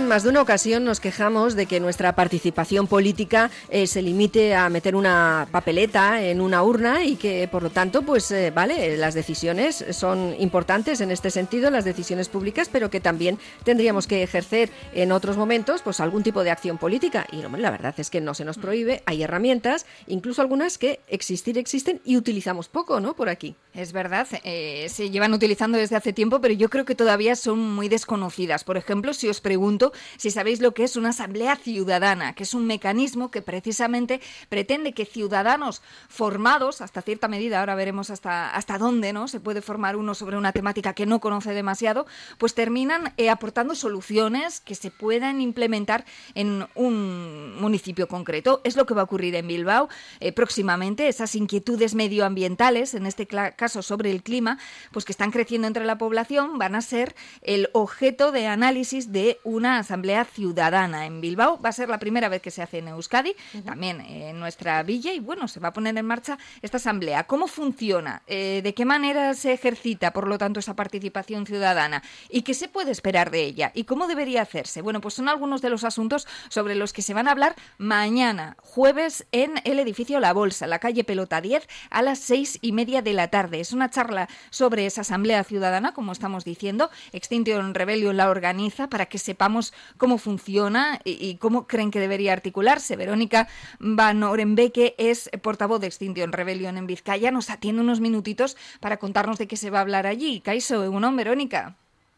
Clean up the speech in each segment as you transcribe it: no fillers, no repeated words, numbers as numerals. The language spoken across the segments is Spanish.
en más de una ocasión nos quejamos de que nuestra participación política se limite a meter una papeleta en una urna y que, por lo tanto, pues vale, las decisiones son importantes en este sentido, las decisiones públicas, pero que también tendríamos que ejercer en otros momentos pues algún tipo de acción política. Y hombre, la verdad es que no se nos prohíbe, hay herramientas, incluso algunas que existen y utilizamos poco, ¿no?, por aquí. Es verdad, se llevan utilizando desde hace tiempo, pero yo creo que todavía son muy desconocidas. Por ejemplo, si os pregunto si sabéis lo que es una asamblea ciudadana, que es un mecanismo que precisamente pretende que ciudadanos formados, hasta cierta medida, ahora veremos hasta dónde, ¿no?, se puede formar uno sobre una temática que no conoce demasiado, pues terminan aportando soluciones que se puedan implementar en un municipio concreto. Es lo que va a ocurrir en Bilbao próximamente. Esas inquietudes medioambientales, en este caso sobre el clima, pues que están creciendo entre la población, van a ser el objeto de análisis de una asamblea ciudadana en Bilbao. Va a ser la primera vez que se hace en Euskadi, también en nuestra villa, y bueno, se va a poner en marcha esta asamblea. ¿Cómo funciona? ¿De qué manera se ejercita, por lo tanto, esa participación ciudadana? ¿Y qué se puede esperar de ella? ¿Y cómo debería hacerse? Bueno, pues son algunos de los asuntos sobre los que se van a hablar mañana, jueves, en el edificio La Bolsa, la calle Pelota 10, a las 6:30 de la tarde. Es una charla sobre esa asamblea ciudadana, como estamos diciendo. Extinction Rebellion la organiza para que sepamos cómo funciona y cómo creen que debería articularse. Verónica Van Orenbeke es portavoz de Extinction Rebellion en Vizcaya. Nos atiende unos minutitos para contarnos de qué se va a hablar allí. Kaixo, egunon, Verónica.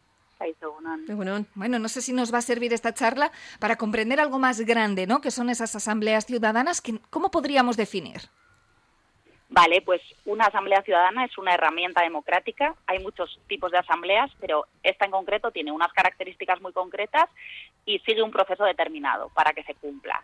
Bueno, no sé si nos va a servir esta charla para comprender algo más grande, ¿no?, que son esas asambleas ciudadanas. ¿Cómo podríamos definir? Vale, pues una asamblea ciudadana es una herramienta democrática. Hay muchos tipos de asambleas, pero esta en concreto tiene unas características muy concretas y sigue un proceso determinado para que se cumpla.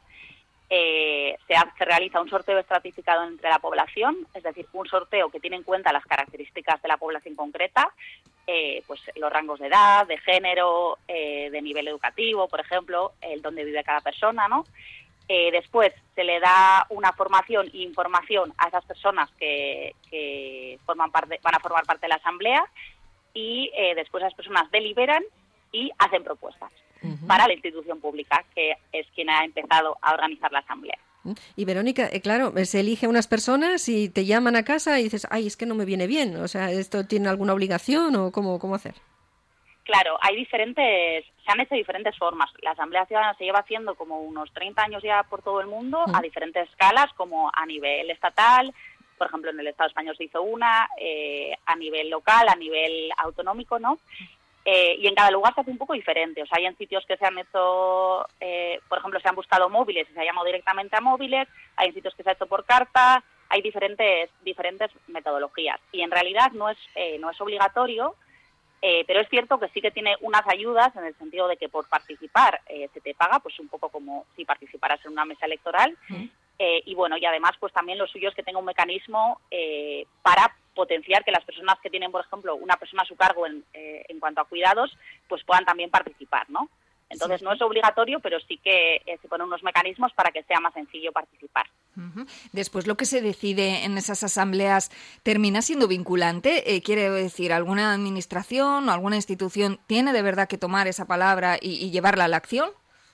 Se realiza un sorteo estratificado entre la población, es decir, un sorteo que tiene en cuenta las características de la población concreta, pues los rangos de edad, de género, de nivel educativo, por ejemplo, el dónde vive cada persona, ¿no? Después se le da una formación e información a esas personas que van a formar parte de la asamblea y después esas personas deliberan y hacen propuestas para la institución pública, que es quien ha empezado a organizar la asamblea. Y Verónica, claro, se elige unas personas y te llaman a casa y dices, ay, es que no me viene bien, o sea, ¿esto tiene alguna obligación o cómo hacer? Claro, se han hecho diferentes formas. La Asamblea Ciudadana se lleva haciendo como unos 30 años ya por todo el mundo, a diferentes escalas, como a nivel estatal, por ejemplo, en el Estado español se hizo una, a nivel local, a nivel autonómico, ¿no? Y en cada lugar se hace un poco diferente. O sea, hay en sitios que se han hecho, por ejemplo, se han buscado móviles y se ha llamado directamente a móviles, hay en sitios que se ha hecho por carta, hay diferentes metodologías. Y en realidad no es obligatorio. Pero es cierto que sí que tiene unas ayudas en el sentido de que por participar se te paga, pues un poco como si participaras en una mesa electoral. Y bueno, y además pues también lo suyo es que tenga un mecanismo para potenciar que las personas que tienen, por ejemplo, una persona a su cargo en cuanto a cuidados, pues puedan también participar, ¿no? Entonces no es obligatorio, pero sí que se ponen unos mecanismos para que sea más sencillo participar. Después, lo que se decide en esas asambleas termina siendo vinculante. Quiere decir, ¿alguna administración o alguna institución tiene de verdad que tomar esa palabra y llevarla a la acción?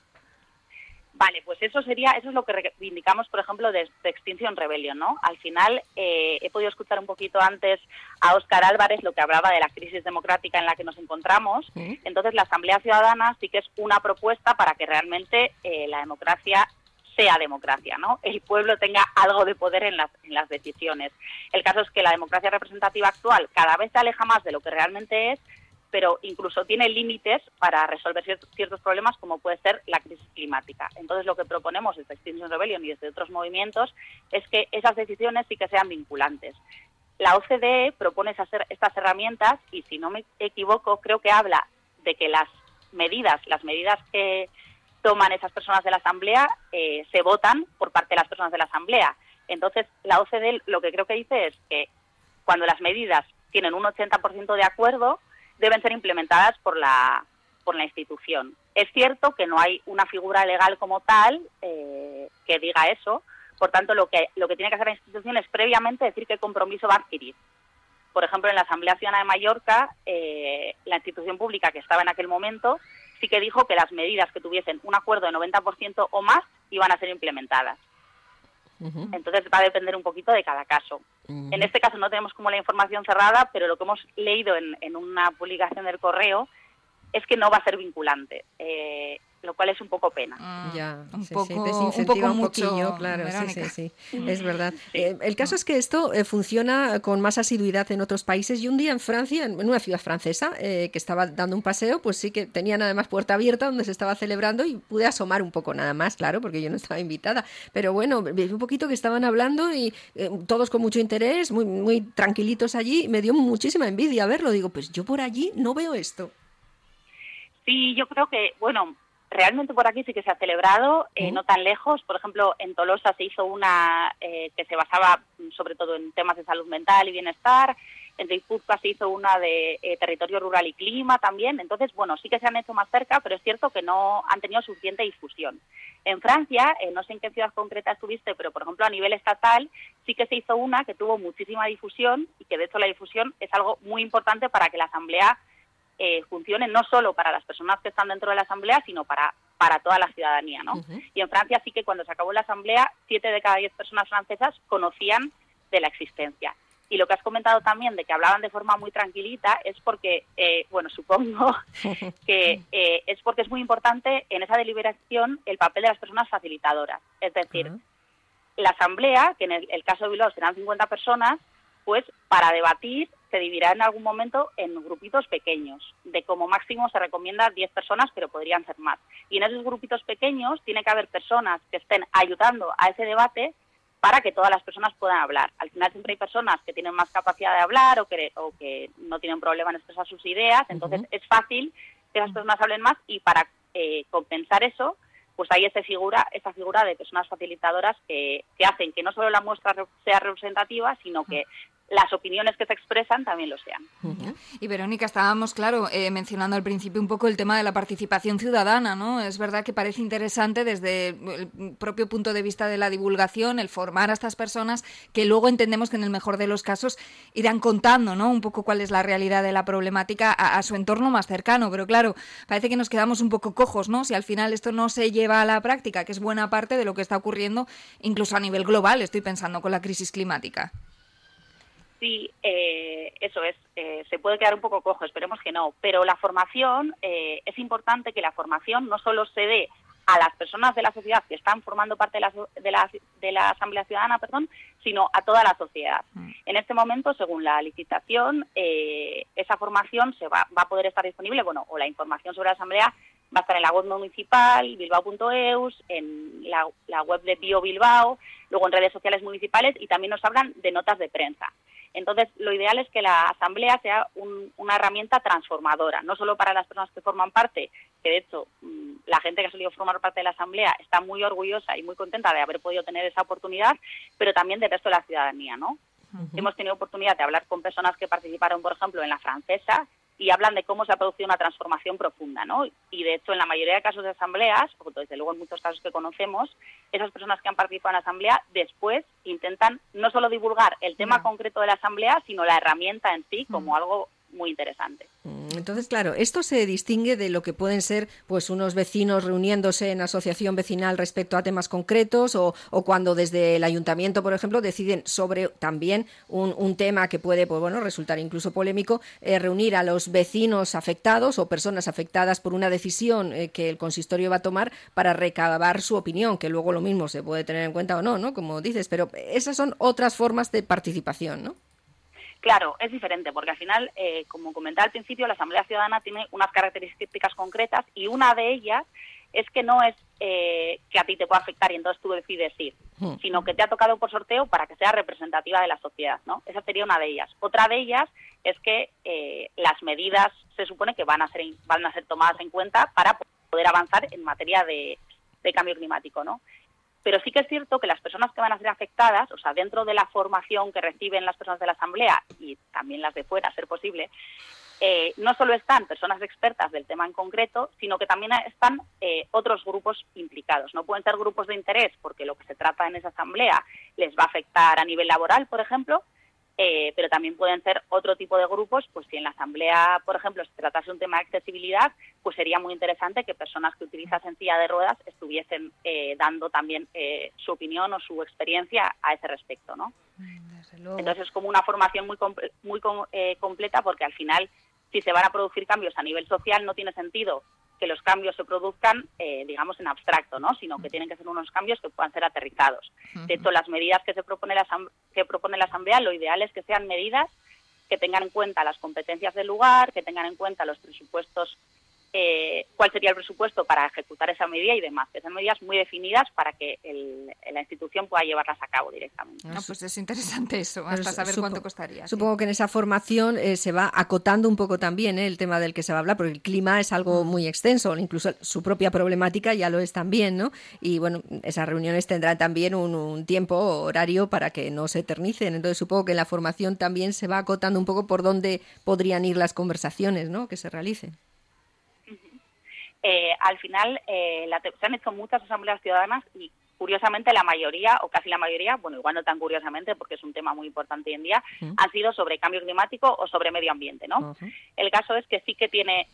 Vale, pues eso es lo que reivindicamos, por ejemplo, de Extinction Rebellion, ¿no? Al final, he podido escuchar un poquito antes a Óscar Álvarez lo que hablaba de la crisis democrática en la que nos encontramos. Entonces, la Asamblea Ciudadana sí que es una propuesta para que realmente la democracia sea democracia, ¿no? El pueblo tenga algo de poder en las decisiones. El caso es que la democracia representativa actual cada vez se aleja más de lo que realmente es, pero incluso tiene límites para resolver ciertos problemas, como puede ser la crisis climática. Entonces, lo que proponemos desde Extinction Rebellion y desde otros movimientos es que esas decisiones sí que sean vinculantes. La OCDE propone estas herramientas y, si no me equivoco, creo que habla de que las medidas que toman esas personas de la Asamblea se votan por parte de las personas de la Asamblea. Entonces, la OCDE lo que creo que dice es que cuando las medidas tienen un 80% de acuerdo, deben ser implementadas por la institución. Es cierto que no hay una figura legal como tal que diga eso, por tanto lo que tiene que hacer la institución es previamente decir qué compromiso va a adquirir. Por ejemplo, en la Asamblea Ciudadana de Mallorca, la institución pública que estaba en aquel momento sí que dijo que las medidas que tuviesen un acuerdo de 90% o más iban a ser implementadas. Entonces va a depender un poquito de cada caso. En este caso no tenemos como la información cerrada, pero lo que hemos leído en una publicación del Correo es que no va a ser vinculante, lo cual es un poco pena. Ya, un sí, poco, sí, desincentiva un mucho, poquillo, claro, Verónica. sí, es verdad. El caso es que esto funciona con más asiduidad en otros países, y un día en Francia, en una ciudad francesa, que estaba dando un paseo, pues sí que tenían además puerta abierta donde se estaba celebrando, y pude asomar un poco nada más, claro, porque yo no estaba invitada, pero bueno, vi un poquito que estaban hablando y todos con mucho interés, muy, muy tranquilitos allí, y me dio muchísima envidia verlo. Digo, pues yo por allí no veo esto. Sí, yo creo que, bueno, realmente por aquí sí que se ha celebrado, no tan lejos. Por ejemplo, en Tolosa se hizo una que se basaba sobre todo en temas de salud mental y bienestar. En Guipúzcoa se hizo una de territorio rural y clima también. Entonces, bueno, sí que se han hecho más cerca, pero es cierto que no han tenido suficiente difusión. En Francia, no sé en qué ciudad concreta estuviste, pero por ejemplo a nivel estatal sí que se hizo una que tuvo muchísima difusión, y que de hecho la difusión es algo muy importante para que la Asamblea funcione no solo para las personas que están dentro de la Asamblea, sino para toda la ciudadanía, ¿no? Y en Francia sí que cuando se acabó la Asamblea, 7 de cada 10 personas francesas conocían de la existencia. Y lo que has comentado también de que hablaban de forma muy tranquilita es porque, bueno, supongo que es porque es muy importante en esa deliberación el papel de las personas facilitadoras. Es decir, la Asamblea, que en el caso de Bilbao serán 50 personas, pues para debatir se dividirá en algún momento en grupitos pequeños. De como máximo se recomienda 10 personas, pero podrían ser más. Y en esos grupitos pequeños tiene que haber personas que estén ayudando a ese debate para que todas las personas puedan hablar. Al final siempre hay personas que tienen más capacidad de hablar o que no tienen problema en expresar sus ideas, entonces es fácil que esas personas hablen más, y para compensar eso, pues hay esa figura de personas facilitadoras que hacen que no solo la muestra sea representativa, sino que las opiniones que se expresan también lo sean. Y Verónica, estábamos, claro, mencionando al principio un poco el tema de la participación ciudadana, ¿no? Es verdad que parece interesante desde el propio punto de vista de la divulgación, el formar a estas personas que luego entendemos que en el mejor de los casos irán contando, ¿no? Un poco cuál es la realidad de la problemática a su entorno más cercano, pero claro, parece que nos quedamos un poco cojos, ¿no? Si al final esto no se lleva a la práctica, que es buena parte de lo que está ocurriendo incluso a nivel global, estoy pensando con la crisis climática. Sí, eso es, se puede quedar un poco cojo, esperemos que no, pero la formación, es importante que la formación no solo se dé a las personas de la sociedad que están formando parte de la Asamblea Ciudadana, sino a toda la sociedad. En este momento, según la licitación, esa formación va a poder estar disponible, bueno, o la información sobre la Asamblea va a estar en la web municipal, bilbao.eus, en la web de Bio Bilbao, luego en redes sociales municipales, y también nos hablan de notas de prensa. Entonces, lo ideal es que la Asamblea sea una herramienta transformadora, no solo para las personas que forman parte, que de hecho la gente que ha solido formar parte de la Asamblea está muy orgullosa y muy contenta de haber podido tener esa oportunidad, pero también del resto de la ciudadanía, ¿no? Hemos tenido oportunidad de hablar con personas que participaron, por ejemplo, en la francesa, y hablan de cómo se ha producido una transformación profunda, ¿no? Y de hecho, en la mayoría de casos de asambleas, o desde luego en muchos casos que conocemos, esas personas que han participado en la asamblea después intentan no solo divulgar el tema concreto de la asamblea, sino la herramienta en sí como algo muy interesante. Entonces, claro, esto se distingue de lo que pueden ser pues unos vecinos reuniéndose en asociación vecinal respecto a temas concretos, o cuando desde el ayuntamiento, por ejemplo, deciden sobre también un tema que puede resultar incluso polémico, reunir a los vecinos afectados o personas afectadas por una decisión que el consistorio va a tomar para recabar su opinión, que luego lo mismo se puede tener en cuenta o no, ¿no? Como dices, pero esas son otras formas de participación, ¿no? Claro, es diferente, porque al final, como comentaba al principio, la Asamblea Ciudadana tiene unas características concretas, y una de ellas es que no es que a ti te pueda afectar y entonces tú decides ir, sino que te ha tocado por sorteo para que sea representativa de la sociedad, ¿no? Esa sería una de ellas. Otra de ellas es que las medidas se supone que van a ser tomadas en cuenta para poder avanzar en materia de cambio climático, ¿no? Pero sí que es cierto que las personas que van a ser afectadas, o sea, dentro de la formación que reciben las personas de la Asamblea y también las de fuera, a ser posible, no solo están personas expertas del tema en concreto, sino que también están otros grupos implicados. No pueden ser grupos de interés porque lo que se trata en esa Asamblea les va a afectar a nivel laboral, por ejemplo, pero también pueden ser otro tipo de grupos. Pues si en la asamblea, por ejemplo, se tratase un tema de accesibilidad, pues sería muy interesante que personas que utilizan silla de ruedas estuviesen dando también su opinión o su experiencia a ese respecto, ¿no? Entonces es como una formación muy completa, porque al final, si se van a producir cambios a nivel social, no tiene sentido que los cambios se produzcan, digamos, en abstracto, ¿no? Sino que tienen que ser unos cambios que puedan ser aterrizados. De hecho, las medidas que propone la Asamblea, lo ideal es que sean medidas que tengan en cuenta las competencias del lugar, que tengan en cuenta los presupuestos, cuál sería el presupuesto para ejecutar esa medida y demás, que sean medidas muy definidas para que la institución pueda llevarlas a cabo directamente. Pues es interesante eso, hasta saber cuánto costaría. Supongo que en esa formación se va acotando un poco también el tema del que se va a hablar, porque el clima es algo muy extenso, incluso su propia problemática ya lo es también, ¿no? Y bueno, esas reuniones tendrán también un tiempo horario para que no se eternicen. Entonces supongo que en la formación también se va acotando un poco por dónde podrían ir las conversaciones, ¿no?, que se realicen. Al final se han hecho muchas asambleas ciudadanas y curiosamente la mayoría, o casi la mayoría, bueno, igual no tan curiosamente porque es un tema muy importante hoy en día, han sido sobre cambio climático o sobre medio ambiente, ¿no? El caso es que sí que tiene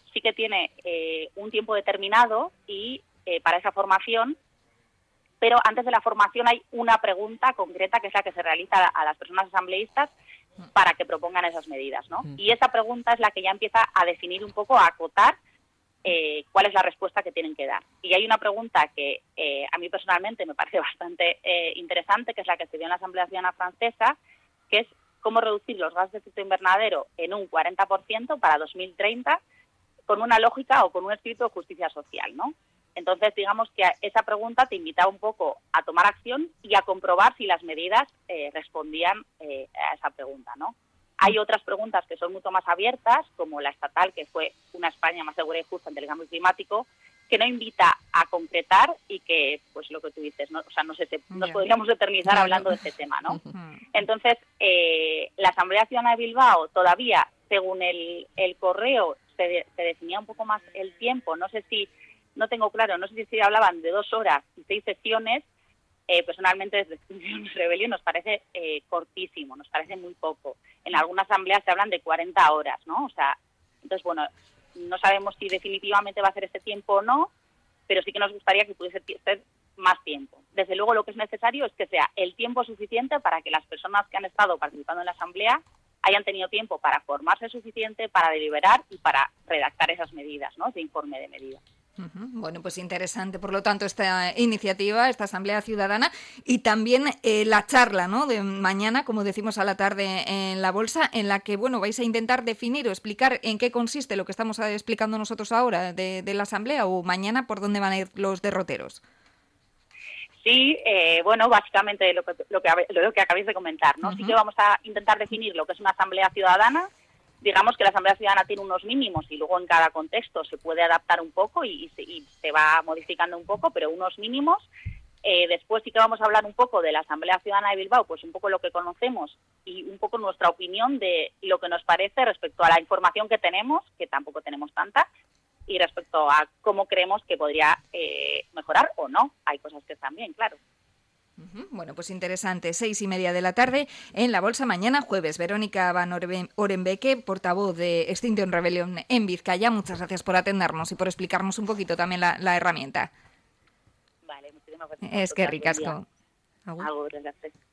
un tiempo determinado y para esa formación, pero antes de la formación hay una pregunta concreta que es la que se realiza a las personas asambleístas para que propongan esas medidas, ¿no? Y esa pregunta es la que ya empieza a definir un poco, a acotar cuál es la respuesta que tienen que dar. Y hay una pregunta que a mí personalmente me parece bastante interesante, que es la que se dio en la Asamblea Ciudadana Francesa, que es cómo reducir los gases de efecto invernadero en un 40% para 2030 con una lógica o con un espíritu de justicia social, ¿no? Entonces, digamos que esa pregunta te invitaba un poco a tomar acción y a comprobar si las medidas respondían a esa pregunta, ¿no? Hay otras preguntas que son mucho más abiertas, como la estatal, que fue una España más segura y justa ante el cambio climático, que no invita a concretar y que, pues lo que tú dices, ¿no? O sea, nos podríamos eternizar hablando de este tema, ¿no? Entonces, la Asamblea Ciudadana de Bilbao todavía, según el correo, se definía un poco más el tiempo. No sé si hablaban de 2 horas y 6 sesiones. Personalmente, desde Extinción Rebelión nos parece cortísimo, nos parece muy poco. En algunas asambleas se hablan de 40 horas, ¿no? O sea, entonces, bueno, no sabemos si definitivamente va a ser ese tiempo o no, pero sí que nos gustaría que pudiese ser más tiempo. Desde luego, lo que es necesario es que sea el tiempo suficiente para que las personas que han estado participando en la asamblea hayan tenido tiempo para formarse suficiente, para deliberar y para redactar esas medidas, ¿no? Ese informe de medidas. Bueno, pues interesante, por lo tanto, esta iniciativa, esta Asamblea Ciudadana y también la charla, ¿no?, de mañana, como decimos a la tarde en la Bolsa, en la que, bueno, vais a intentar definir o explicar en qué consiste lo que estamos explicando nosotros ahora de la Asamblea, o mañana por dónde van a ir los derroteros. Sí, bueno, básicamente lo que acabáis de comentar, ¿no? Sí que vamos a intentar definir lo que es una Asamblea Ciudadana. Digamos que la Asamblea Ciudadana tiene unos mínimos y luego en cada contexto se puede adaptar un poco y se va modificando un poco, pero unos mínimos. Después sí que vamos a hablar un poco de la Asamblea Ciudadana de Bilbao, pues un poco lo que conocemos y un poco nuestra opinión de lo que nos parece respecto a la información que tenemos, que tampoco tenemos tanta, y respecto a cómo creemos que podría mejorar o no. Hay cosas que están bien, claro. Bueno, pues interesante. 6:30 de la tarde en la Bolsa, mañana jueves. Verónica Van Orenbeke, portavoz de Extinction Rebellion en Vizcaya. Muchas gracias por atendernos y por explicarnos un poquito también la herramienta. Vale, muchísimas gracias. Es que ricasco. Agur, gracias.